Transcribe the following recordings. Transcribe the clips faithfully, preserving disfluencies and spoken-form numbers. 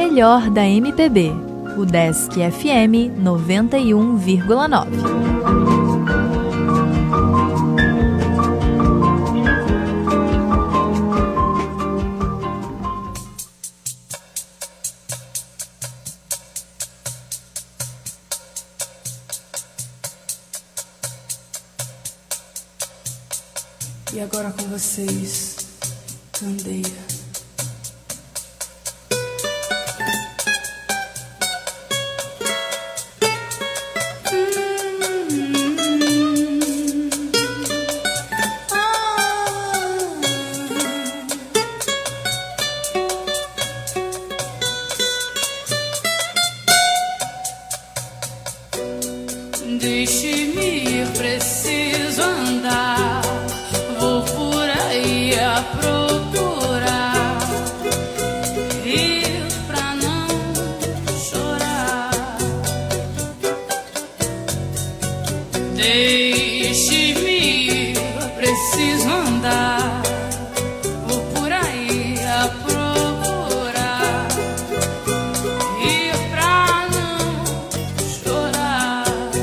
melhor da M P B. O Desk F M noventa e um vírgula nove. E agora com vocês, Candeia. Deixe-me ir, preciso andar. Vou por aí a procurar, ir pra não chorar. Deixe-me ir, preciso andar. Vou por aí a procurar, ir pra não chorar.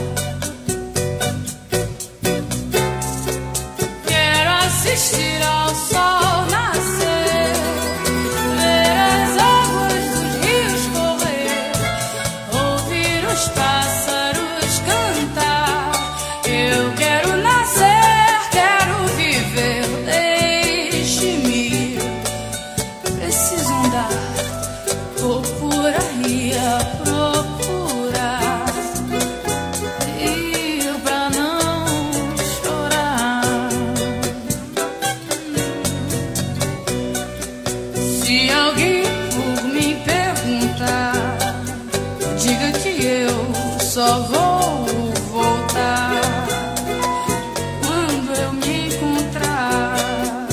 Quero assistir ao sol nascer, ver as águas dos rios correr, ouvir os pássaros cantar. Eu quero nascer, quero viver, deixe-me ir, preciso andar, vou por aí a procurar, ir pra não chorar. Se alguém por me perguntar, diga que eu só vou voltar quando eu me encontrar.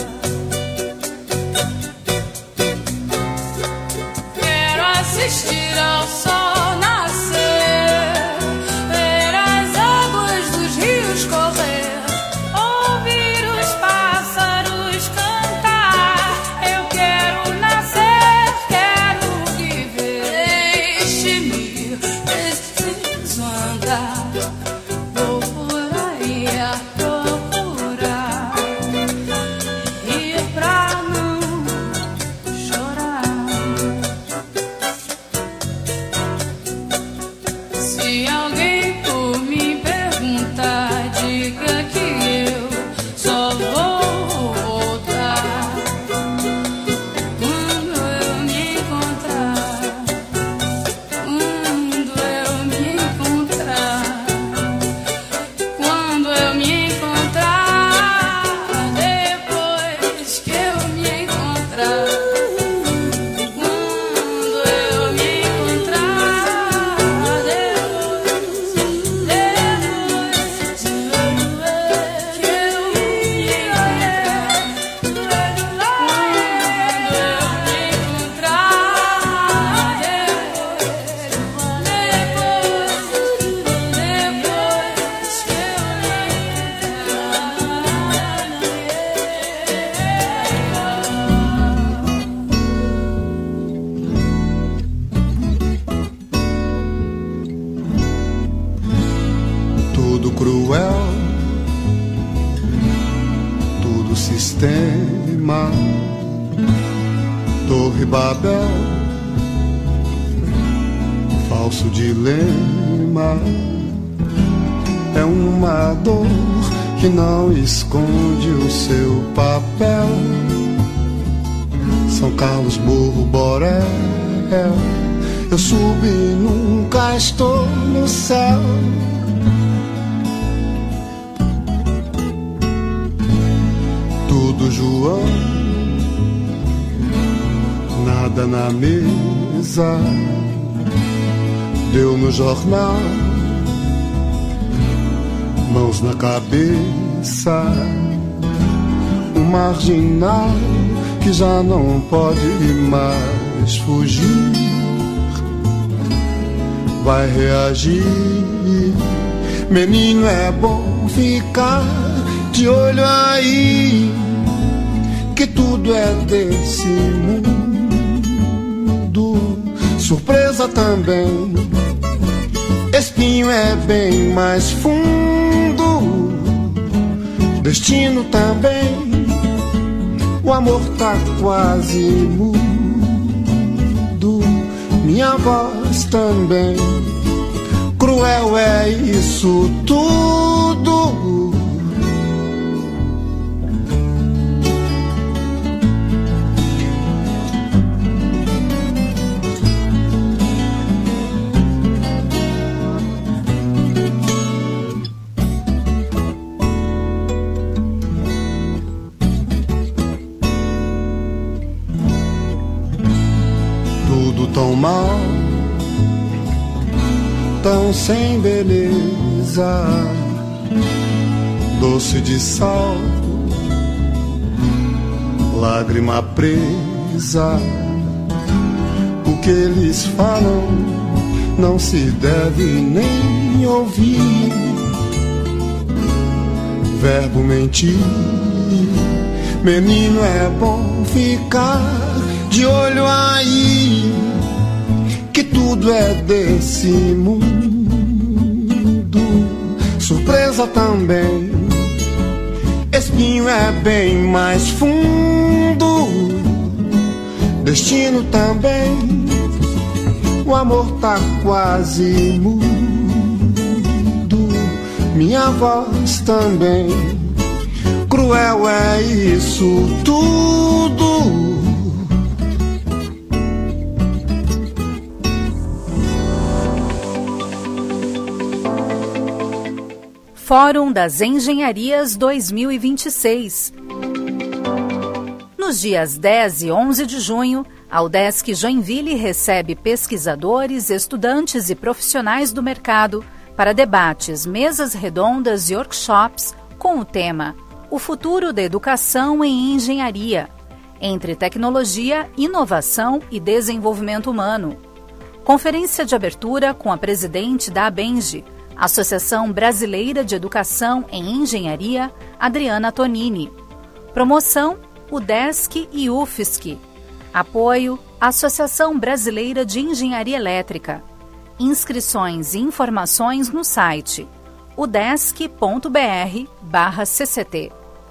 Quero assistir ao sol nascer, ver as águas dos rios correr, ouvir os pássaros cantar. Eu quero nascer, quero viver, deixe-me ir, preciso andar. Vou por aí a procurar, ir pra não chorar. Se alguém por me perguntar, diga que eu só vou voltar quando eu me encontrar, quando eu me encontrar, quando eu me encontrar, depois que eu me encontrar, quando eu me encontrar, depois, depois que eu me encontrar, quando eu me encontrar, Tudo cruel, tudo sistema, Torre Babel, falso dilema. É uma dor que não esconde o seu papel. São Carlos, Morro, Borel. Eu subi e nunca estou no céu. Tudo João, nada na mesa. Deu no jornal, mãos na cabeça. Um marginal que já não pode mais fugir, vai reagir. Menino, é bom ficar de olho aí, que tudo é desse mundo. surpresa também. Espinho é bem mais fundo, destino também. O amor tá quase mudo, minha voz também. Cruel é isso tudo. Tão mal, tão sem beleza, doce de sal, lágrima presa. O que eles falam não se deve nem ouvir. Verbo mentir, menino, é bom ficar de olho aí, que tudo é desse mundo. Surpresa também, espinho é bem mais fundo, destino também. O amor tá quase mudo, minha voz também. Cruel é isso tudo. Fórum das Engenharias dois mil e vinte e seis. Nos dias dez e onze de junho, a UDESC Joinville recebe pesquisadores, estudantes e profissionais do mercado para debates, mesas redondas e workshops com o tema O futuro da educação em engenharia, entre tecnologia, inovação e desenvolvimento humano. Conferência de abertura com a presidente da ABENGE, Associação Brasileira de Educação em Engenharia, Adriana Tonini. Promoção, UDESC e U F S C. Apoio, Associação Brasileira de Engenharia Elétrica. Inscrições e informações no site udesc ponto br barra C C T.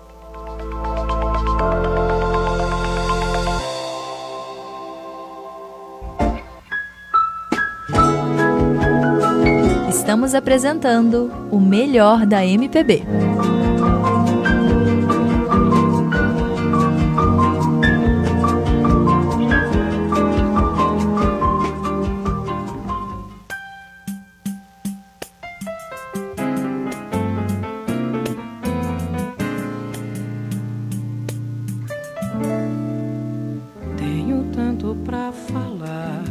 Estamos apresentando o melhor da M P B. Tenho tanto pra falar,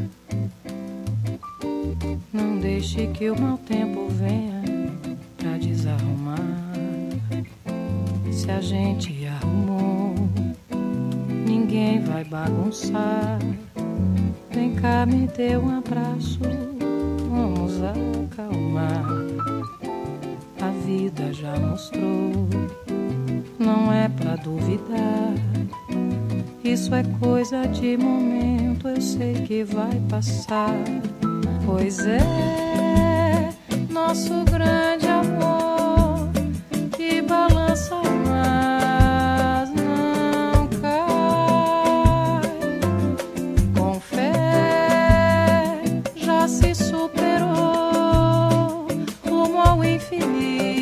não deixe que o mau tempo venha pra desarrumar. Se a gente arrumou, ninguém vai bagunçar. Vem cá, me dê um abraço, vamos acalmar. A vida já mostrou, não é pra duvidar. Isso é coisa de momento, eu sei que vai passar. Pois é, nosso grande amor que balança, mas não cai. Com fé já se superou, rumo ao infinito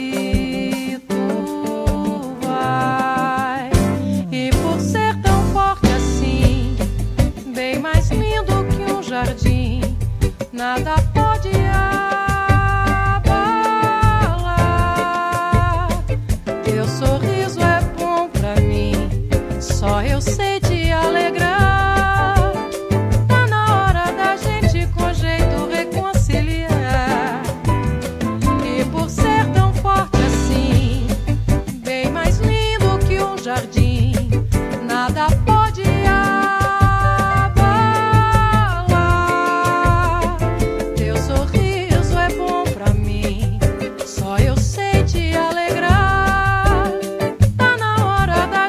vai. E por ser tão forte assim, bem mais lindo que um jardim, nada pode abalar. Teu sorriso é bom pra mim, só eu sei te alegrar. Tá na hora da gente com jeito reconciliar. E por ser tão forte assim, bem mais lindo que um jardim, nada pode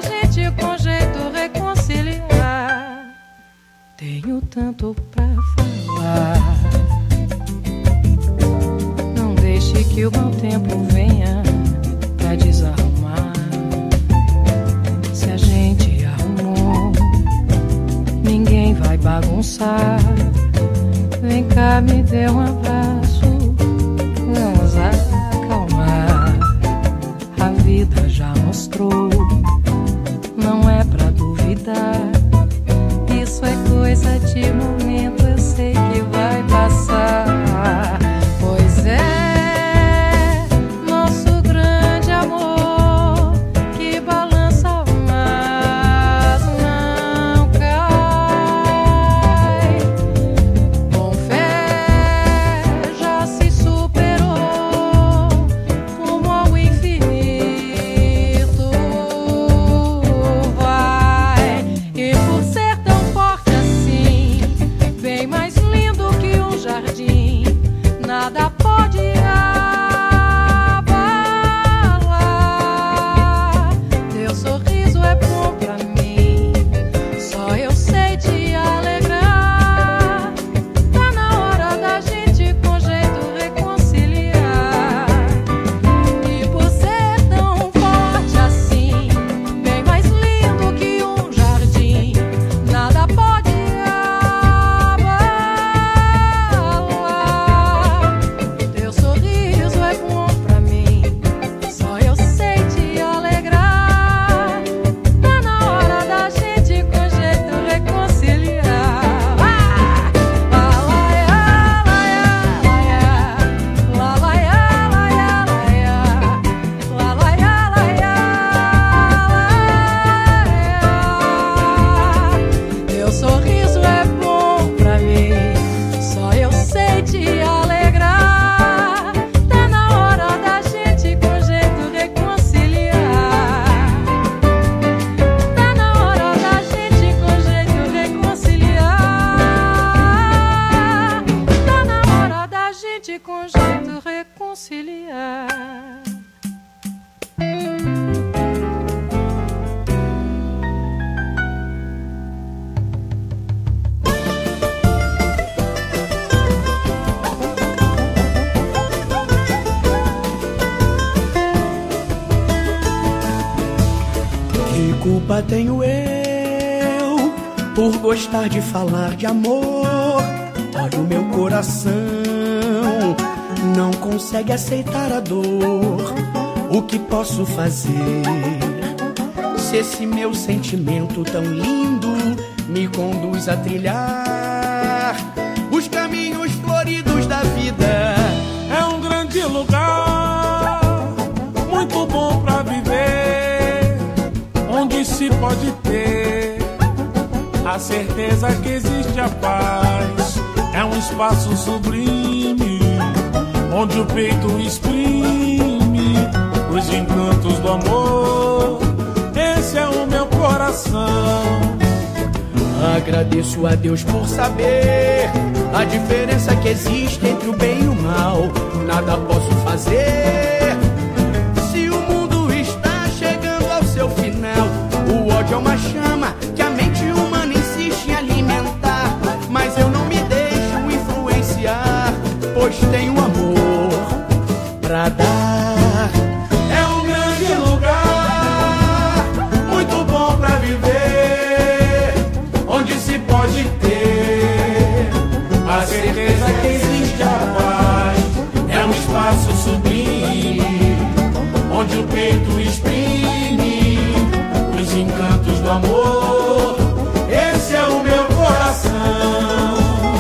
tanto pra falar. que o mau tempo venha pra desarrumar. Se a gente arrumou, ninguém vai bagunçar. Vem cá, me dê um abraço, vamos acalmar. A vida já mostrou, não é pra duvidar. Isso é coisa de momento, eu sei que vai passar. Pois é, nosso grande amor que balança, mas não cai. Com fé já se superou, rumo ao infinito vai. E por ser tão forte assim, bem mais lindo que um jardim, nada pode abalar. Teu sorriso é bom pra mim, só eu sei te alegrar. Tá na hora da gente com jeito reconciliar. E por ser tão forte assim, bem mais lindo que um jardim, nada pode abalar. Teu sorriso é bom pra mim, só eu sei te alegrar. Tá na hora da gente com jeito reconciliar. Ah! Lá, lá, ia, lá, ia, lá, lá, ia, lá, ia, lá, lá, ia, lá, ia, lá, ia. Teu sorriso é bom pra mim, só eu sei te alegrar. Tá na hora da gente com jeito reconciliar. Tá na hora da gente com jeito reconciliar. Tá na hora da gente com jeito reconciliar. Que culpa tenho eu por gostar de falar de amor? Olha, o meu coração não consegue aceitar a dor. O que posso fazer se esse meu sentimento tão lindo me conduz a trilhar os caminhos floridos da vida? É um grande lugar, muito bom pra viver, onde se pode ter a certeza que existe a paz. É um espaço sublime, onde o peito exprime os encantos do amor. Esse é o meu coração. Agradeço a Deus por saber a diferença que existe entre o bem e o mal. Nada posso fazer se o mundo está chegando ao seu final. O ódio é uma chama que a mente humana insiste em alimentar, mas eu não me deixo influenciar, pois tenho amor pra dar. É um grande lugar, muito bom pra viver, onde se pode ter a certeza que existe a paz. É um espaço sublime, onde o peito exprime os encantos do amor. Esse é o meu coração.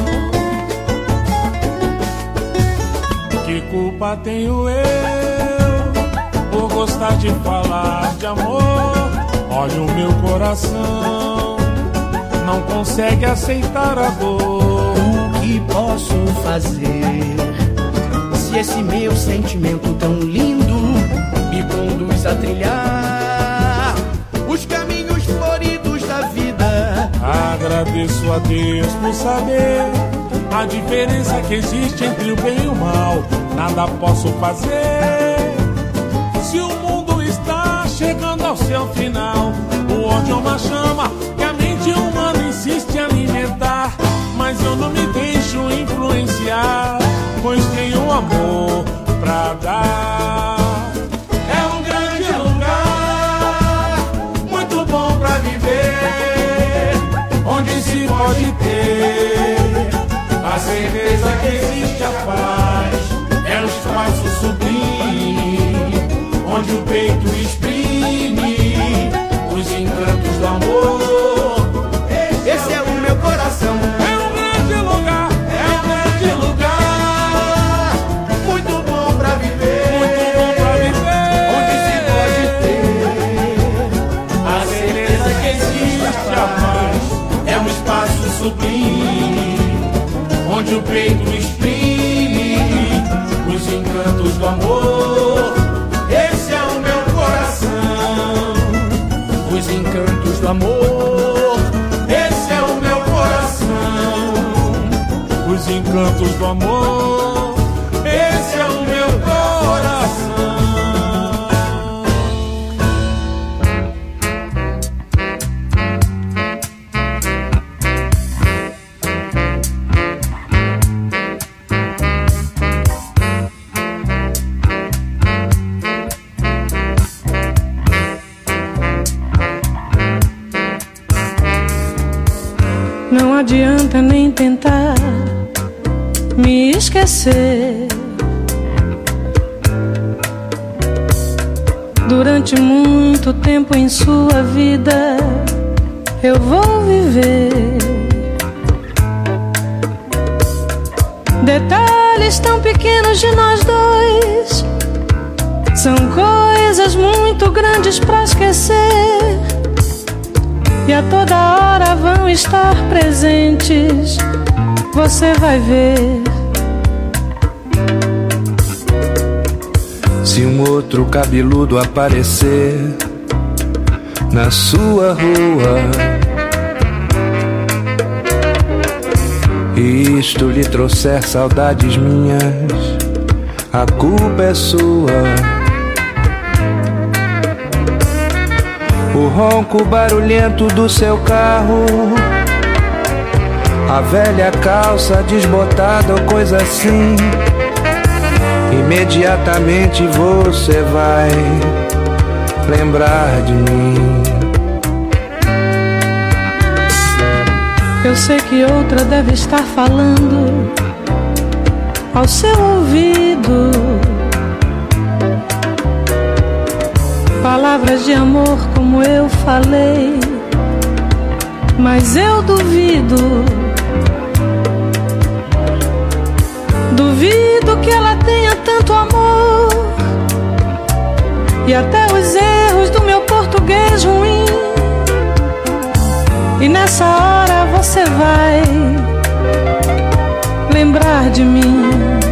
Que culpa tenho eu por gostar de falar de amor? Olha, o meu coração não consegue aceitar a dor. O que posso fazer se esse meu sentimento tão lindo me conduz a trilhar os caminhos floridos da vida? Agradeço a Deus por saber a diferença que existe entre o bem e o mal. Nada posso fazer se o mundo está chegando ao seu final. O ódio é uma chama que a mente humana insiste em alimentar, mas eu não me deixo influenciar, pois tenho amor pra dar. onde o peito exprime os encantos do amor. Esse é o meu coração. É um grande lugar, É um grande lugar, muito bom pra viver, muito bom pra viver. onde se pode ter a certeza que existe a paz. É um espaço sublime, onde o peito exprime os encantos do amor. Esse é o meu coração, os encantos do amor. Esse é o meu coração, Os encantos do amor. esse é o meu coração. Não adianta nem tentar me esquecer. Durante muito tempo em sua vida eu vou viver. Detalhes tão pequenos de nós dois são coisas muito grandes pra esquecer. E a toda hora vão estar presentes, você vai ver. Se um outro cabeludo aparecer na sua rua e isto lhe trouxer saudades minhas, a culpa é sua. O ronco barulhento do seu carro, a velha calça desbotada ou coisa assim, imediatamente você vai lembrar de mim. Eu sei que outra deve estar falando ao seu ouvido palavras de amor como eu falei, mas eu duvido. Duvido que ela tenha tanto amor, e até os erros do meu português ruim. E nessa hora você vai lembrar de mim.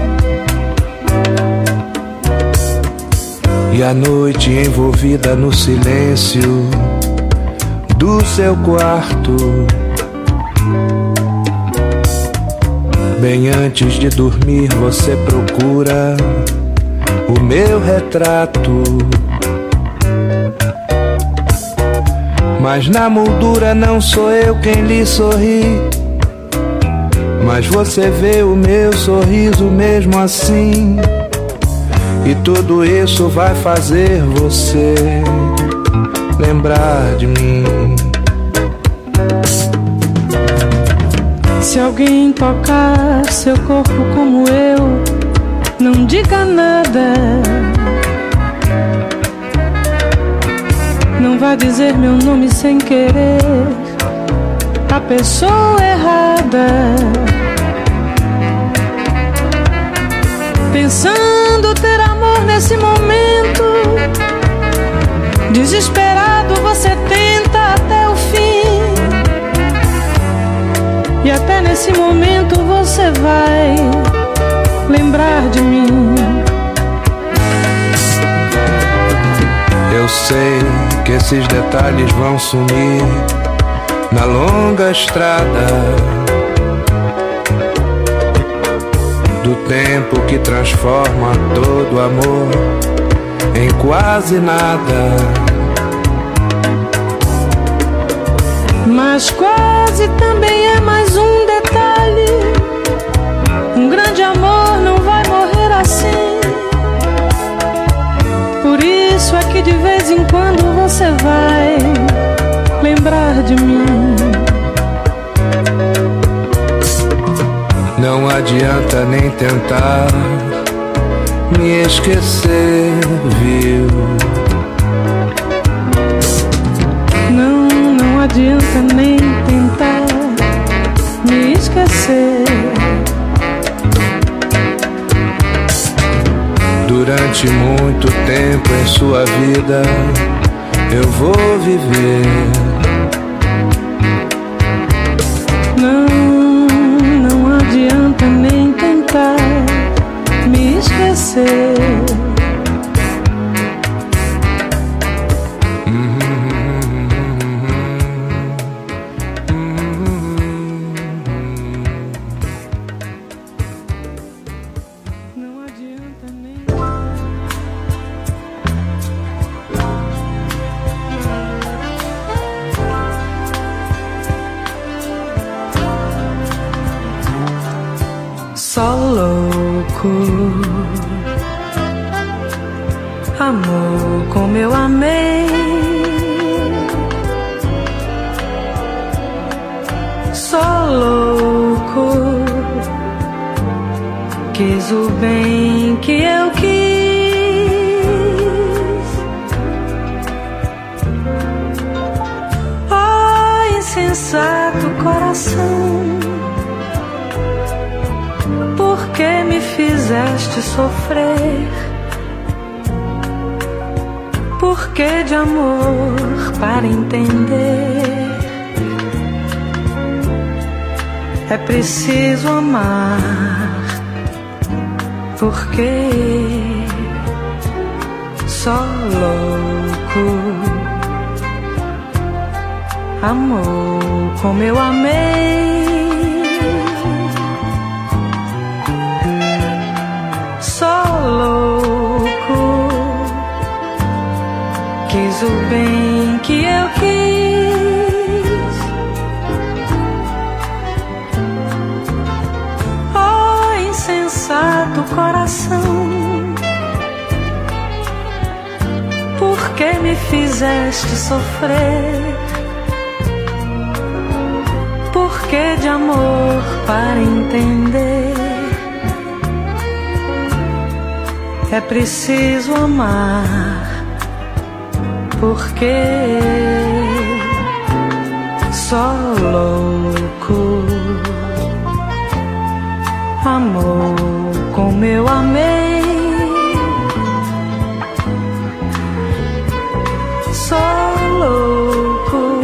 E a noite envolvida no silêncio do seu quarto, bem antes de dormir você procura o meu retrato. Mas na moldura não sou eu quem lhe sorri, mas você vê o meu sorriso mesmo assim. E tudo isso vai fazer você lembrar de mim. Se alguém tocar seu corpo como eu, não diga nada. Não vá dizer meu nome sem querer a pessoa errada. Pensando ter amor nesse momento, desesperado você tenta até o fim. E até nesse momento você vai lembrar de mim. Eu sei que esses detalhes vão sumir na longa estrada do tempo que transforma todo amor em quase nada. Mas quase também é mais um detalhe. Um grande amor não vai morrer assim. Por isso é que de vez em quando você vai lembrar de mim. Não adianta nem tentar me esquecer, viu? Não, não adianta nem tentar me esquecer. Durante muito tempo em sua vida eu vou viver. Não, não adianta nem tentar me esquecer. Não adianta nem. Só louco, amor como eu amei. Só louco, quis o bem que eu quis. Oh, insensato coração, por que me fizeste sofrer? Por que de amor para entender? É preciso amar, porque só louco amor como eu amei. Só louco quis o bem que eu quis. Oh, insensato coração, por que me fizeste sofrer? Por que de amor para entender? É preciso amar, porque só louco amor como eu amei. Só louco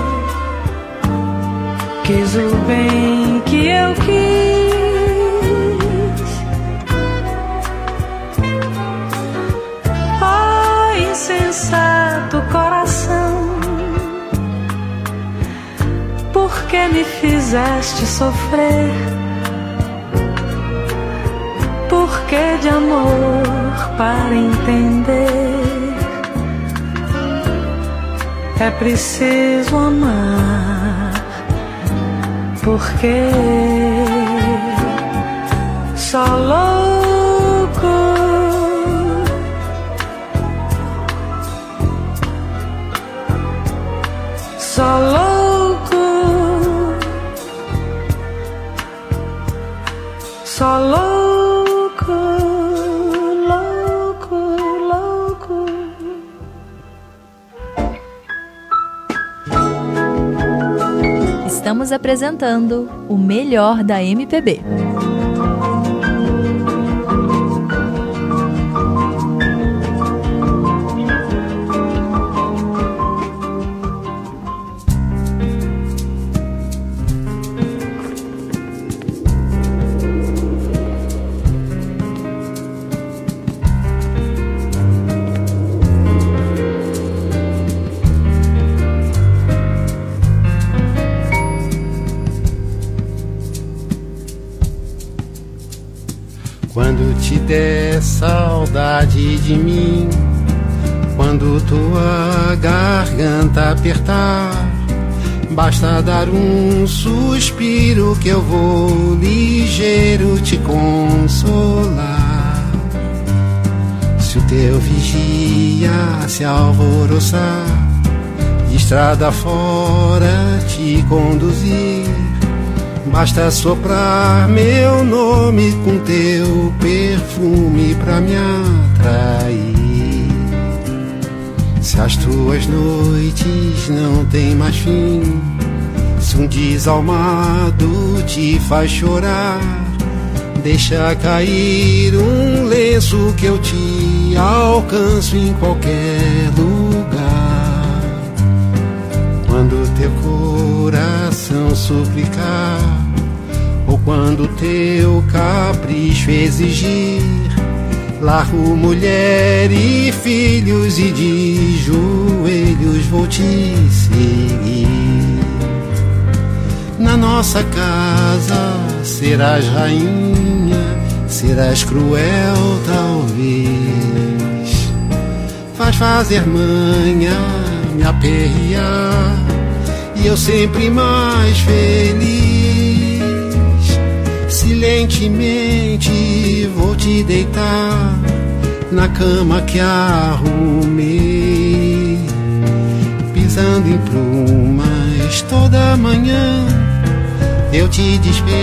quis o bem que eu quis. Insensato coração, por que me fizeste sofrer? Por que de amor para entender? É preciso amar, porque só louco só louco, só louco, louco, louco. Estamos apresentando o melhor da M P B. Quando te der saudade de mim, quando tua garganta apertar, basta dar um suspiro que eu vou ligeiro te consolar. Se o teu vigia se alvoroçar, de estrada fora te conduzir, Basta soprar meu nome com teu perfume pra me atrair. Se as tuas noites não têm mais fim, se um desalmado te faz chorar, deixa cair um lenço que eu te alcanço em qualquer lugar. Quando teu coração suplicar, ou quando teu capricho exigir, largo mulher e filhos e de joelhos vou te seguir. Na nossa casa serás rainha, serás cruel talvez. Faz fazer manha, me aperrear, e eu sempre mais feliz. Silentemente vou te deitar na cama que arrumei, pisando em plumas toda manhã eu te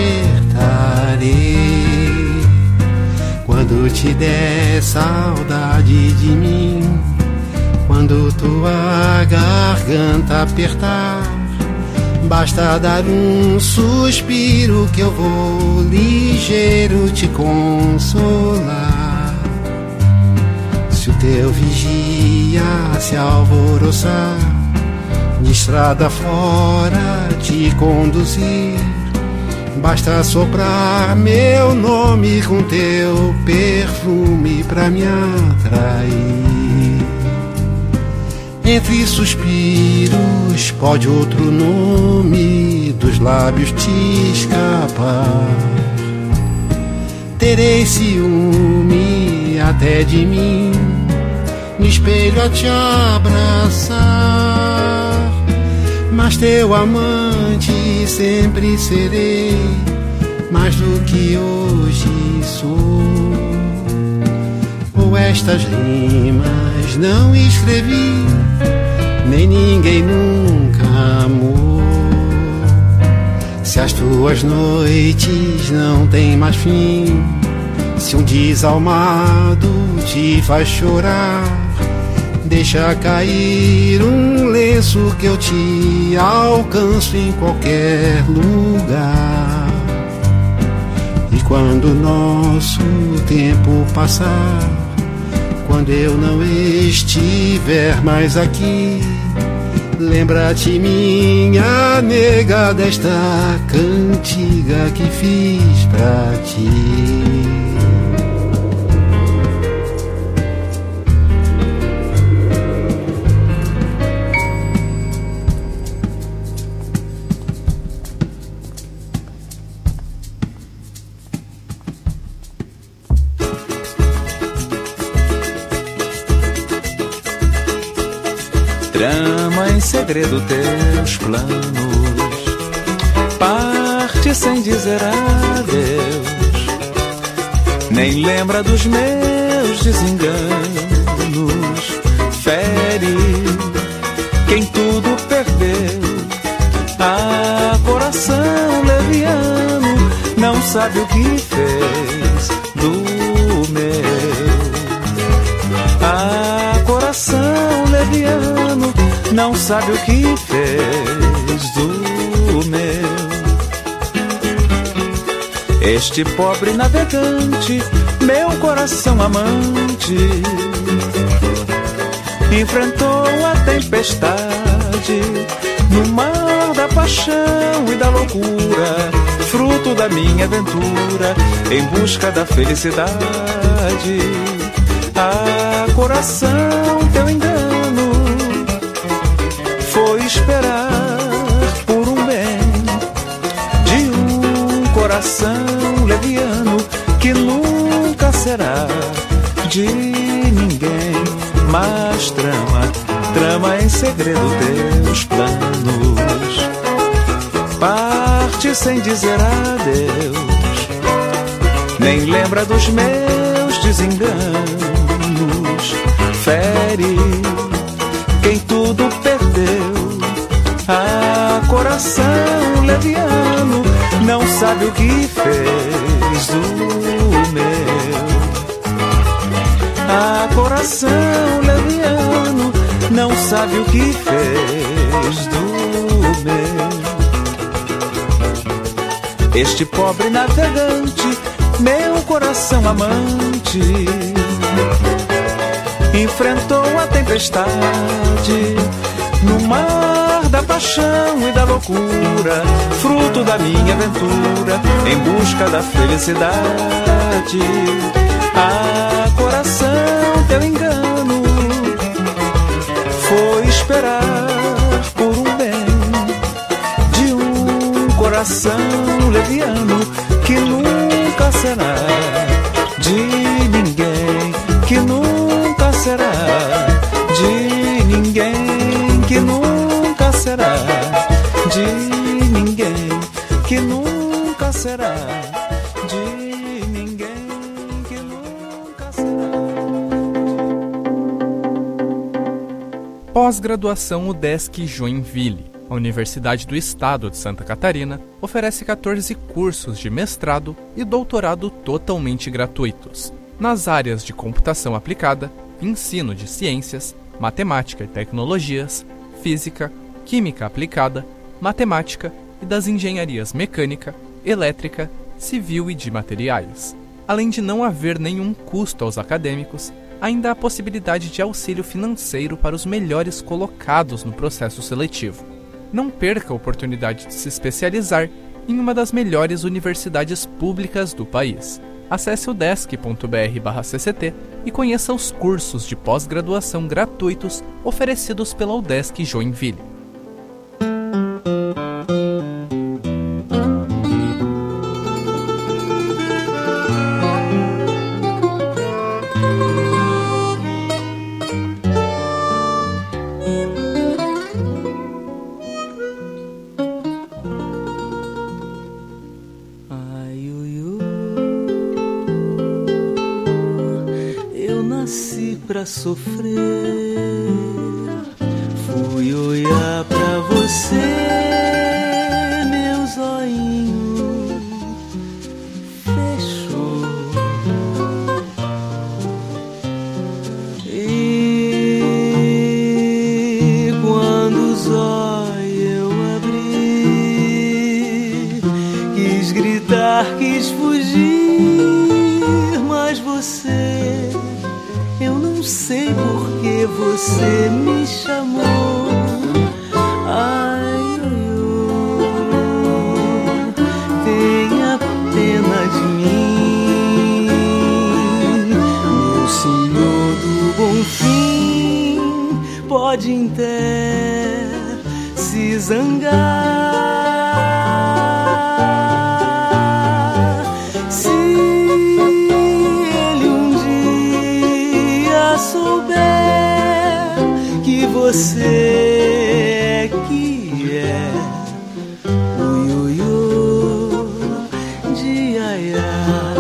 despertarei. Quando te der saudade de mim, quando tua garganta apertar, basta dar um suspiro que eu vou ligeiro te consolar. Se o teu vigia se alvoroçar, de estrada fora te conduzir, basta soprar meu nome com teu perfume pra me atrair. Entre suspiros pode outro nome dos lábios te escapar. Terei ciúme até de mim, no espelho a te abraçar, mas teu amante sempre serei, mais do que hoje sou. Ou estas rimas não escrevi, nem ninguém nunca amou. Se as tuas noites não têm mais fim, se um desalmado te faz chorar, deixa cair um lenço que eu te alcanço em qualquer lugar. E quando nosso tempo passar, quando eu não estiver mais aqui, lembra-te, minha nega, desta cantiga que fiz pra ti. Trama em segredo teus planos, parte sem dizer adeus, nem lembra dos meus desenganos, fere quem tudo perdeu. Ah, coração leviano, não sabe o que fez do meu. Ah, coração leviano, não sabe o que fez do meu. Este pobre navegante, meu coração amante, enfrentou a tempestade no mar da paixão e da loucura, fruto da minha aventura em busca da felicidade. Ah, coração, teu engano foi esperar por um bem de um coração leviano que nunca será de ninguém. Mas trama, trama em segredo teus planos, parte sem dizer adeus, nem lembra dos meus desenganos, fere quem tudo perdeu. Ah, coração leviano, não sabe o que fez do meu. Ah, coração leviano, não sabe o que fez do meu. Este pobre navegante, meu coração amante, enfrentou a tempestade no mar da paixão e da loucura, fruto da minha aventura, em busca da felicidade. Ah, coração, teu engano foi esperar por um bem de um coração leviano que nunca será de ninguém, que nunca será de ninguém, que nunca será de ninguém, que nunca será de ninguém, que nunca será. Pós-graduação UDESC Joinville. A Universidade do Estado de Santa Catarina oferece catorze cursos de mestrado e doutorado totalmente gratuitos, nas áreas de computação aplicada, ensino de ciências, matemática e tecnologias, física, química aplicada, matemática e das engenharias mecânica, elétrica, civil e de materiais. Além de não haver nenhum custo aos acadêmicos, ainda há a possibilidade de auxílio financeiro para os melhores colocados no processo seletivo. Não perca a oportunidade de se especializar em uma das melhores universidades públicas do país. Acesse o udesc ponto br barra C C T e conheça os cursos de pós-graduação gratuitos oferecidos pela UDESC Joinville. Pra sofrer, fui olhar pra você, meu zoinho fechou, e quando os olhos eu abri, quis gritar, quis fugir, mas você, eu não sei por que você me chamou. Ai, eu, tenha pena de mim, meu senhor do bom fim. Pode até se zangar, se ele um dia souber que você é que é ui, ui, ui, de aiá.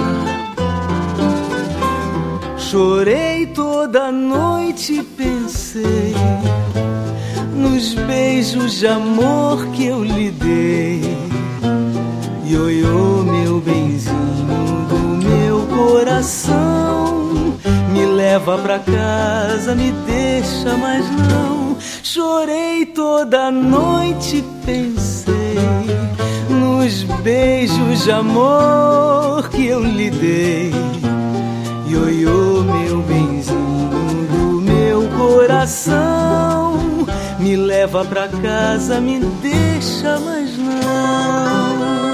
Chorei toda noite e pensei nos beijos de amor que eu lhe dei. Ioiô, meu benzinho do meu coração, me leva pra casa, me deixa, mas não. Chorei toda noite e pensei nos beijos de amor que eu lhe dei. Ioiô, meu benzinho do meu coração, me leva pra casa, me deixa, mas não.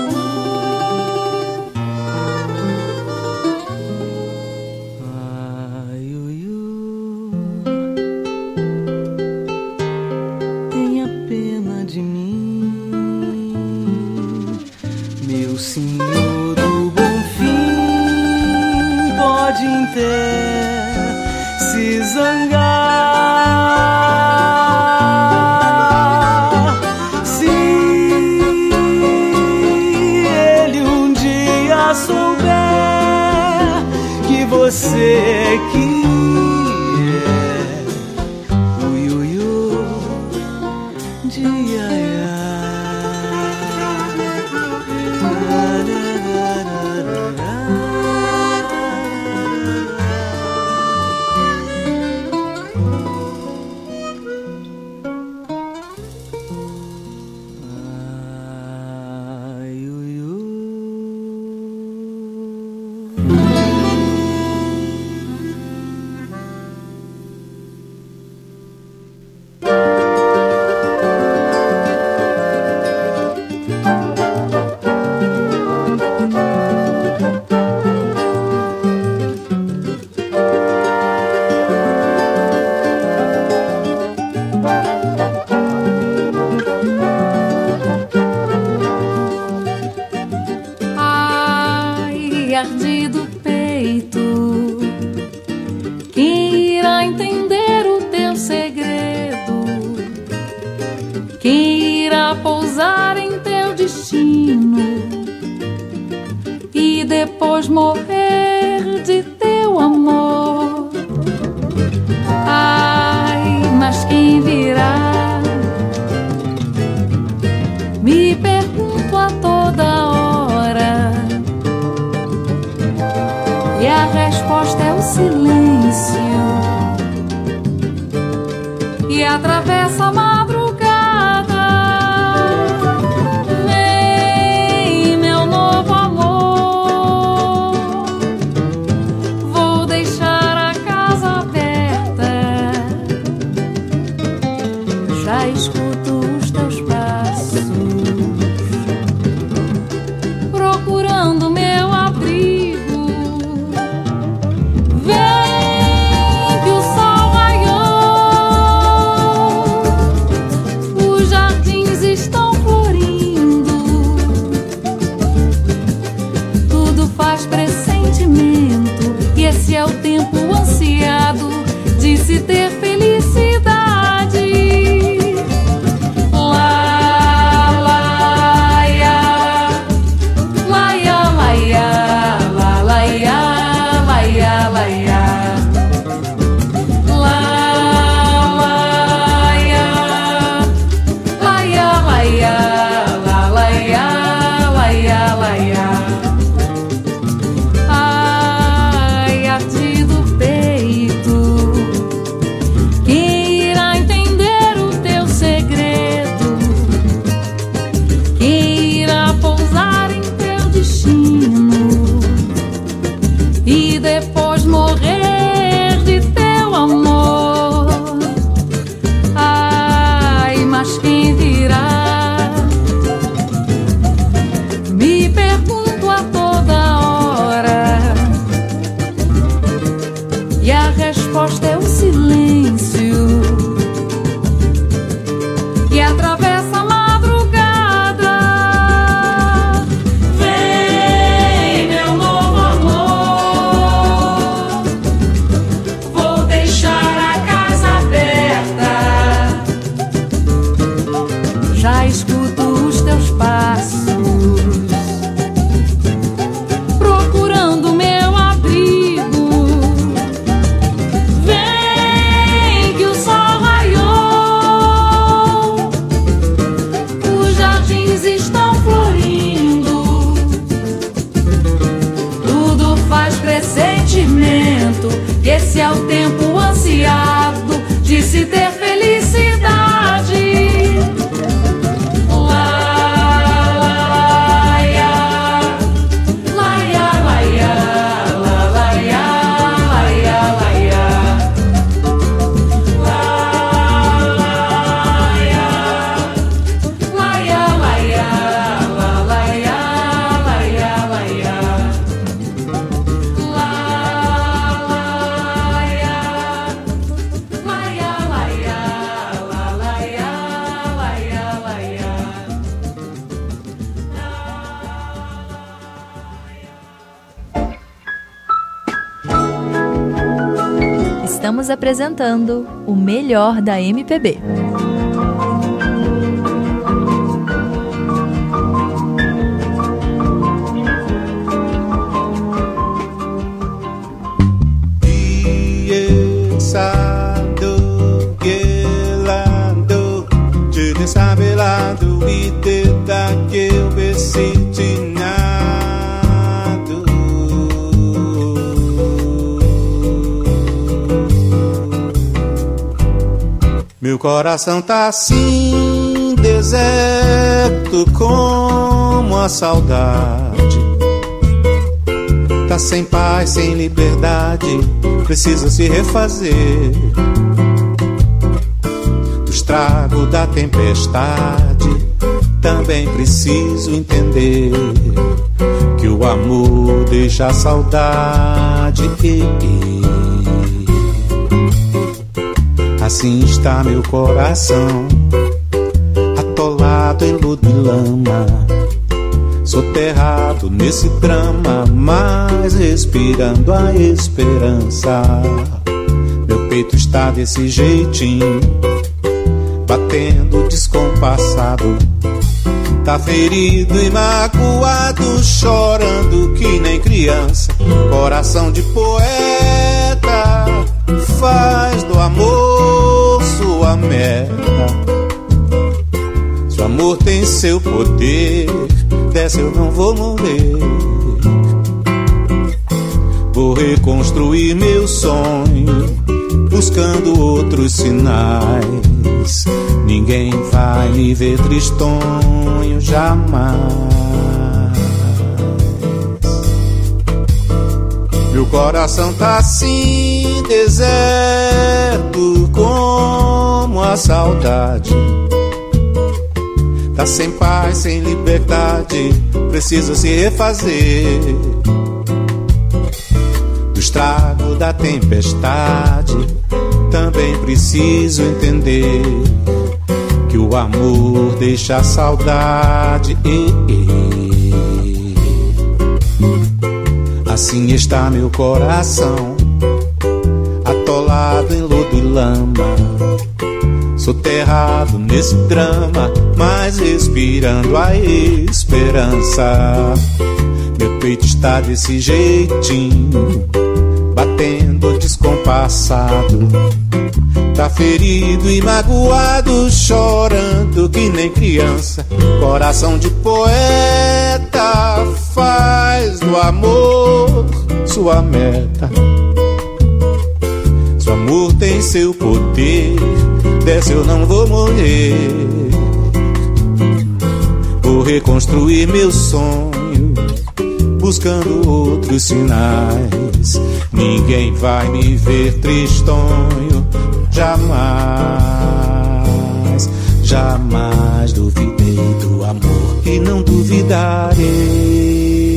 Senhor do bom fim, pode até se zangar, se ele um dia souber que você é que é ui, ui, ui, de aiá. depois morrer de teu amor. Ai, mas quem virá? Me pergunto a toda hora, e a resposta é o silêncio, e atravessa a madrugada. Vem, meu novo amor, vou deixar a casa aberta. Já escuto os teus passos, procurando meu abrigo. Vem que o sol raiou, os jardins estão florindo, tudo faz pressentimento, e esse é o tempo ansiado de se ter felicidade. Ai, arde do peito, quem irá entender o teu segredo? Quem irá pousar em teu destino e depois morrer de teu amor? Ai, mas quem virá? Me pergunto a toda hora, e a resposta é o silêncio, e atravessa a madrugada. Vem, meu novo amor, vou deixar a casa aberta. Já escuto os teus passos, procurando meu abrigo. Vem que o sol raiou, os jardins estão florindo, tudo faz pressentimento, e esse é o tempo ansiado de se ter felicidade. Estamos apresentando o melhor da M P B. Desabelado e tenta que eu besite meu coração tá assim, deserto como a saudade. Tá sem paz, sem liberdade, precisa se refazer. Do estrago da tempestade, também preciso entender que o amor deixa a saudade. Assim está meu coração, atolado em lodo e lama, soterrado nesse drama, mas respirando a esperança. Meu peito está desse jeitinho, batendo descompassado, Tá ferido e magoado, chorando que nem criança. Coração de poeta, faz do amor sua meta. Se o amor tem seu poder, dessa eu não vou morrer. Vou reconstruir meu sonho, buscando outros sinais. Ninguém vai me ver tristonho jamais. Meu coração tá assim, deserto como a saudade. Tá sem paz, sem liberdade, precisa se refazer. Do estrago da tempestade, também preciso entender que o amor deixa a saudade. E, e. Assim está meu coração, atolado em lodo e lama, soterrado nesse drama, mas respirando a esperança. Meu peito está desse jeitinho, batendo descompassado. Tá ferido e magoado, chorando que nem criança. Coração de poeta, faz do amor sua meta. Se o amor tem seu poder, dessa eu não vou morrer. Vou reconstruir meu sonho, buscando outros sinais. Ninguém vai me ver tristonho, jamais. Jamais duvidei do amor e não duvidarei.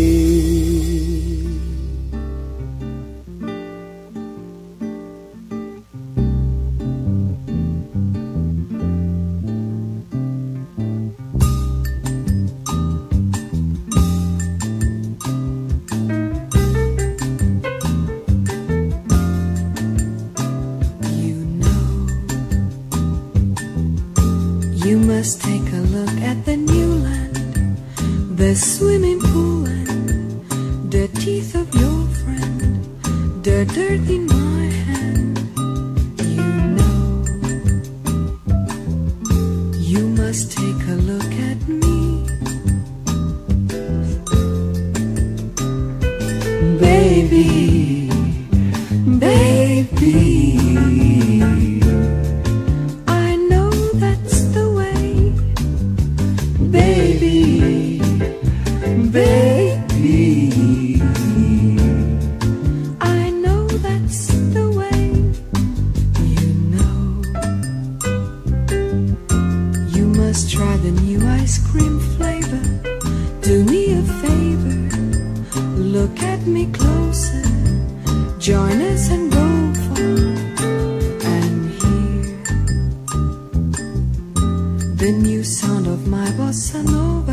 You must take a look at the new land, the swimming pool and the teeth of your friend, the dirt in my hand. You know, you must take a look at me, baby, baby. Baby, I know that's the way. You know, you must try the new ice cream flavor. Do me a favor, look at me closer, join us and go far and hear the new sound of my bossa nova.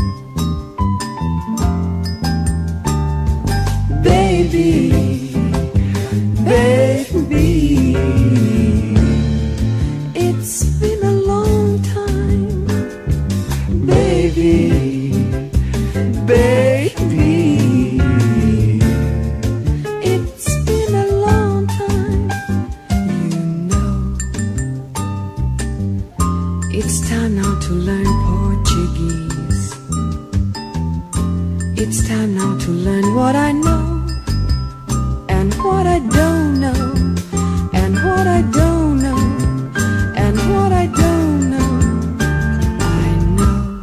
Baby, baby, it's been a long time. Baby, baby, it's been a long time. You know, it's time now to learn Portuguese. It's time now to learn what I know, what I don't know, and what I don't know, and what I don't know. I know,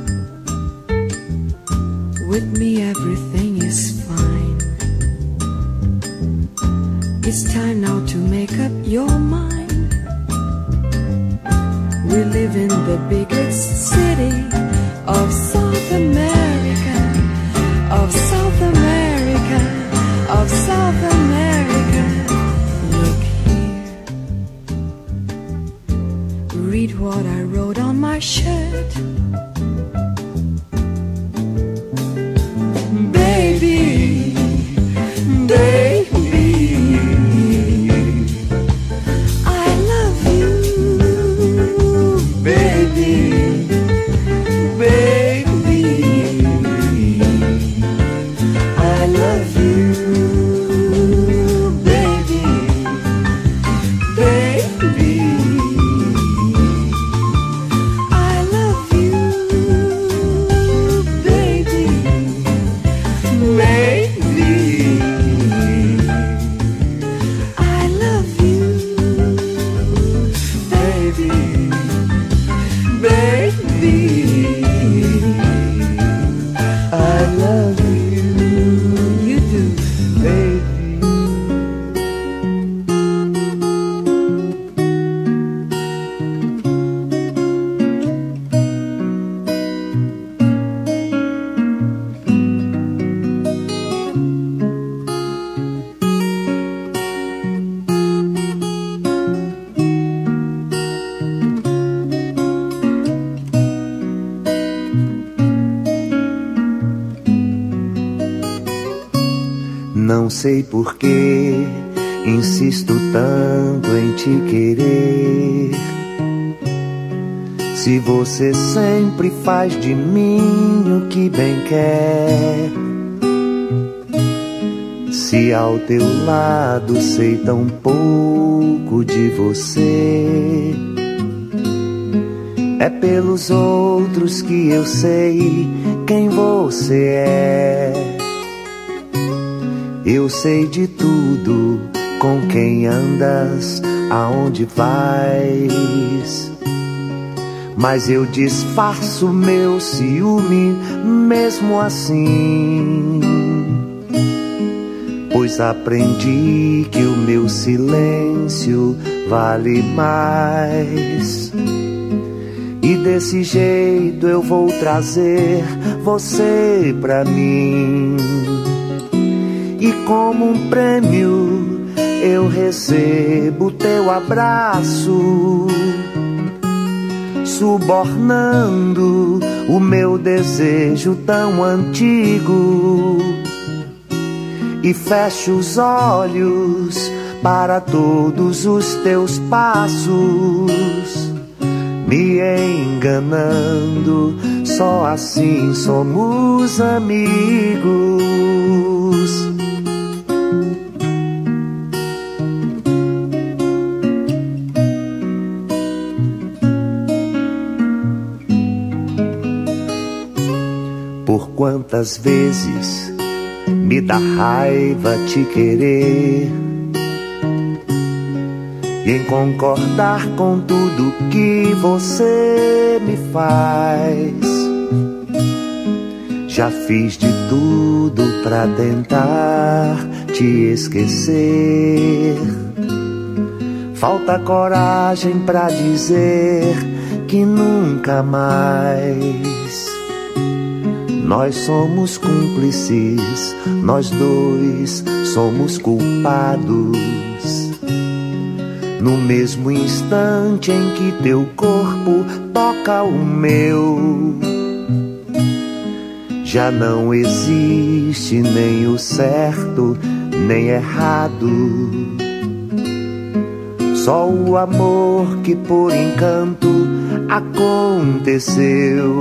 with me everything is fine. It's time now to make up your mind. We live in the biggest city of South America, of South America, of South America. Look here, read what I wrote on my shirt. Baby, baby, I love you. Baby, baby. Não sei porquê, insisto tanto em te querer. Se você sempre faz de mim o que bem quer, se ao teu lado sei tão pouco de você, é pelos outros que eu sei quem você é. Eu sei de tudo, com quem andas, aonde vais, mas eu disfarço meu ciúme mesmo assim, pois aprendi que o meu silêncio vale mais. E desse jeito eu vou trazer você pra mim, e como um prêmio eu recebo teu abraço, subornando o meu desejo tão antigo. E fecho os olhos para todos os teus passos, me enganando, só assim somos amigos. Por quantas vezes me dá raiva te querer e em concordar com tudo que você me faz. Já fiz de tudo pra tentar te esquecer. Falta coragem pra dizer que nunca mais. Nós somos cúmplices, nós dois somos culpados. No mesmo instante em que teu corpo toca o meu, já não existe nem o certo nem errado, só o amor que por encanto aconteceu.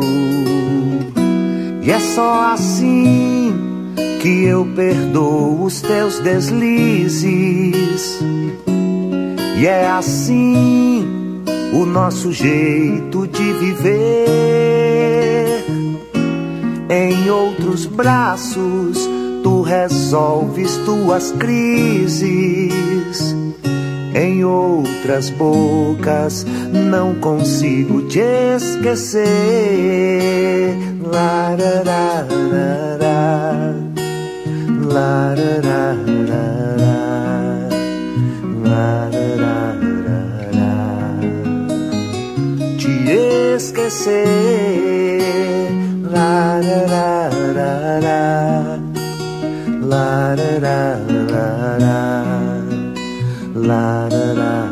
E é só assim que eu perdoo os teus deslizes, e é assim o nosso jeito de viver. Em outros braços tu resolves tuas crises, em outras bocas não consigo te esquecer. Larararara, larararara, larararara, te esquecer. Larararara, larararara, larararara.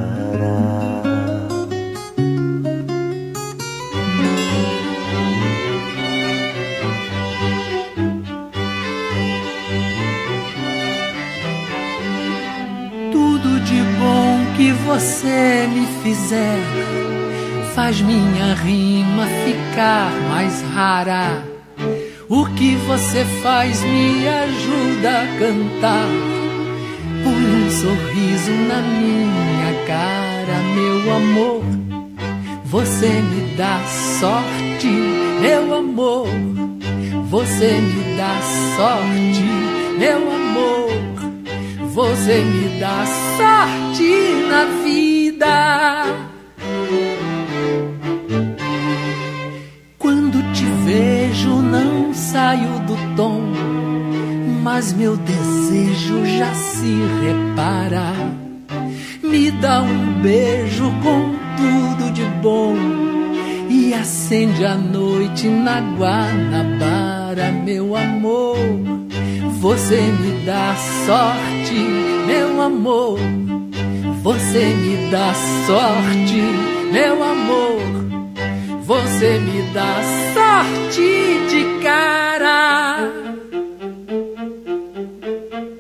Tudo de bom que você me fizer faz minha rima ficar mais rara. O que você faz me ajuda a cantar. Põe um sorriso na minha cara, meu amor. Você me dá sorte, meu amor. Você me dá sorte, meu amor. Você me dá sorte na vida. Quando te vejo não saio do tom, mas meu desejo já se repara. Me dá um beijo com tudo de bom e acende a noite na Guanabara, meu amor. Você me dá sorte, meu amor. Você me dá sorte, meu amor. Você me dá sorte de cara.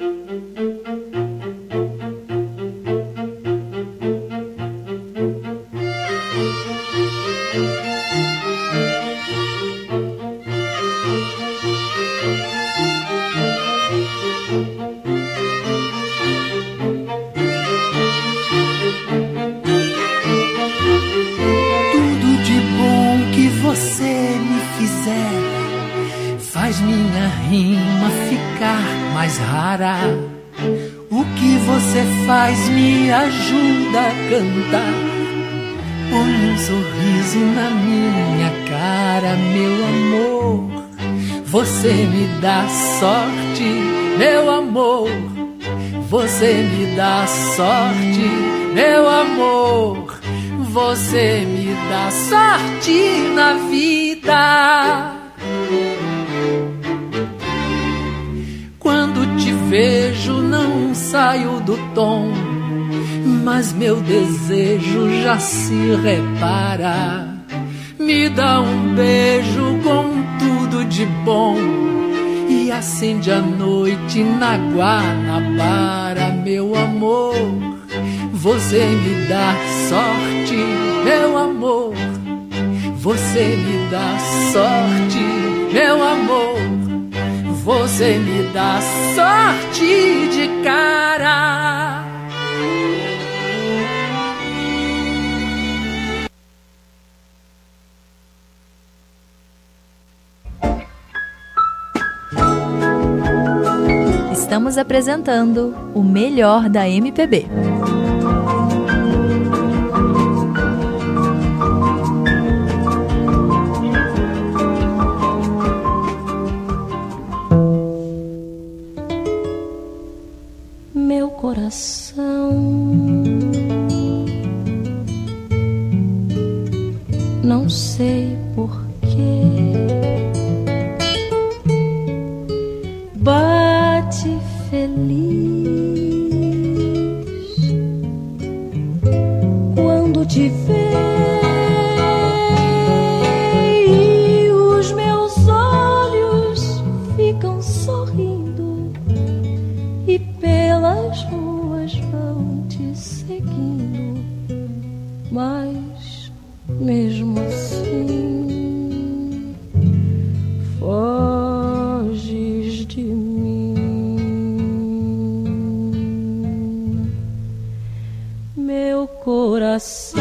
rima ficar mais rara. O que você faz me ajuda a cantar. Põe um sorriso na minha cara, meu amor. Você me dá sorte, meu amor. Você me dá sorte, meu amor. Você me dá sorte na vida. Quando te vejo não saio do tom, mas meu desejo já se repara. Me dá um beijo com tudo de bom e acende a noite na Guanabara, meu amor. Você me dá sorte, meu amor. Você me dá sorte, meu amor. Você me dá sorte de cara. Estamos apresentando o melhor da M P B. Meu coração não sei porquê bate feliz quando te vê, e os meus olhos ficam sorrindo e pelas ruas vão te seguindo, mas mesmo assim foges de mim. Meu coração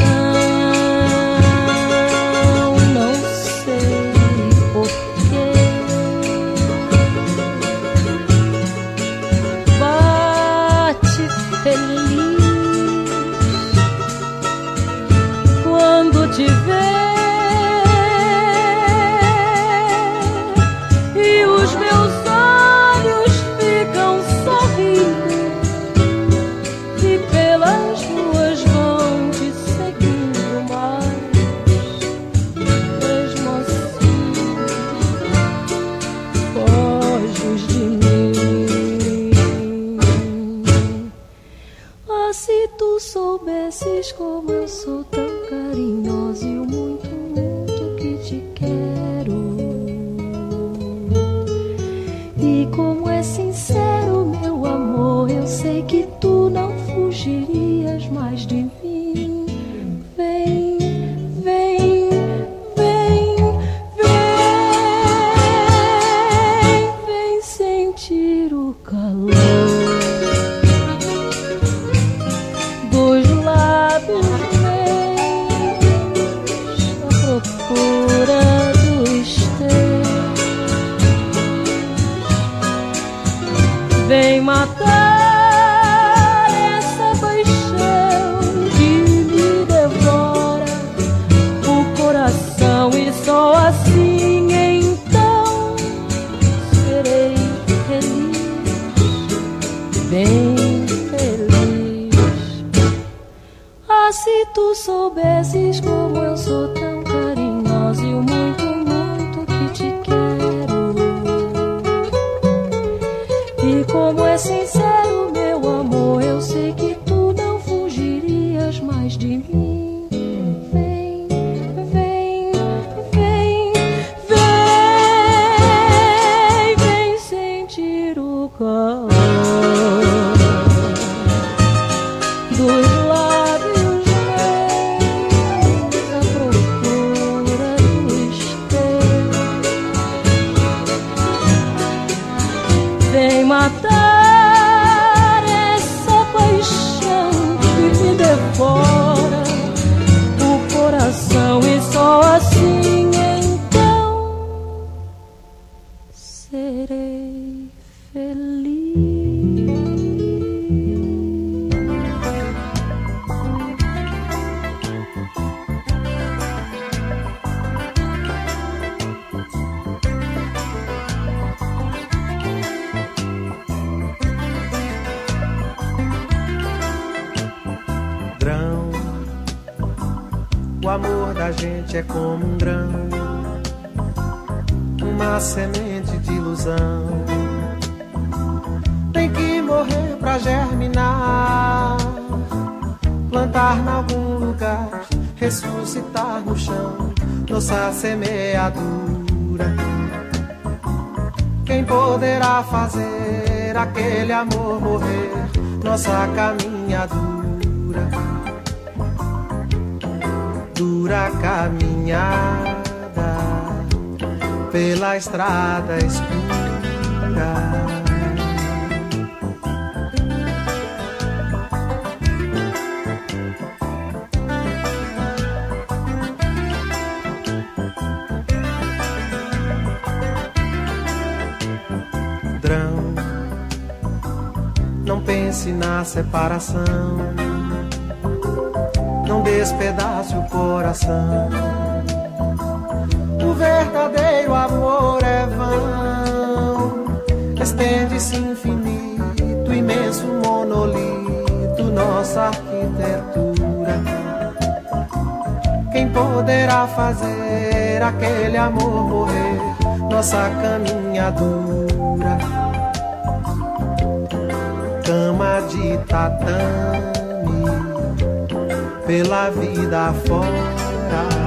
não sei porquê bate feliz quando te vê, e os meus olhos ficam sorrindo e pelas ruas vão te seguindo, mas mesmo assim foges de mim. Ah, se tu soubesses como eu sou tão carinhosa e o muito, muito que te quero, e como é sincero meu amor, eu sei que tu não fugirias mais de mim. Vem, vem, vem, vem, vem sentir o calor dos lábios meus à procura dos teus. Vem matar essa paixão que me devora o coração, e só assim então serei feliz, bem feliz. Ah, se tu soubesses como eu sou tão carinhosa e o muito, muito que te quero, e como é sincero meu amor, eu sei que tu não fugirias mais de mim. Vem, vem, vem, vem, vem sentir o calor dos lábios meus à procura dos teus. Grão, o amor da gente é como um grão, uma semente de ilusão. Tem que morrer pra germinar, plantar em algum lugar, ressuscitar no chão, nossa semeadura. Quem poderá fazer aquele amor morrer, nossa caminhadura? Dura caminhada pela estrada escura. Drão, não pense na separação, não despedace o coração. O verdadeiro amor é vão, estende-se infinito, imenso monolito, nossa arquitetura. Quem poderá fazer aquele amor morrer, nossa caminhadura? Cama de tatame pela vida fora.